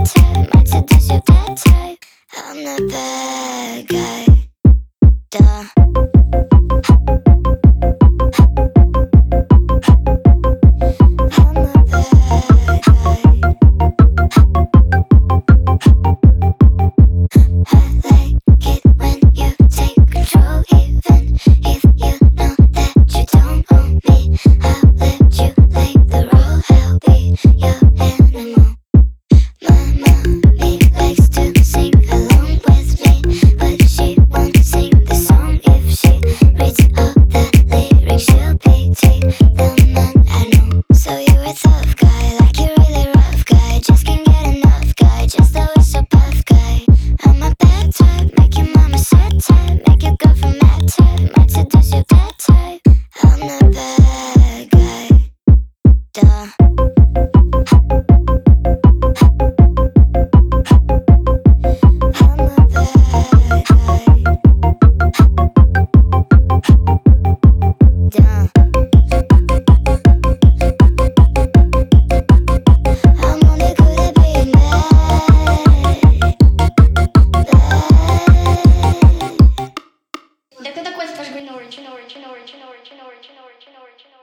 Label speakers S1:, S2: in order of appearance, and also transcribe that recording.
S1: type, might seduce your bad type. I'm the bad guy. Duh. I'm the bad guy. I like it when you take control, even if you know that you don't own me. I'll let you play the role, I'll be your animal. My mommy likes to sing along with me, but she won't sing the song if she reads all the lyrics. She'll pity the man I know. So you're a tough guy, like you're really rough guy. Just can't get enough guy, just always so buff guy. I'm a bad type, make your mama sad type, make your girlfriend mad type, might seduce your bad type. I'm the bad guy. Duh. I'm the bad guy. Duh. I'm only good at being bad. Bad.
S2: Da cada coisa faz green orange, orange, orange, orange, orange, orange, orange, orange.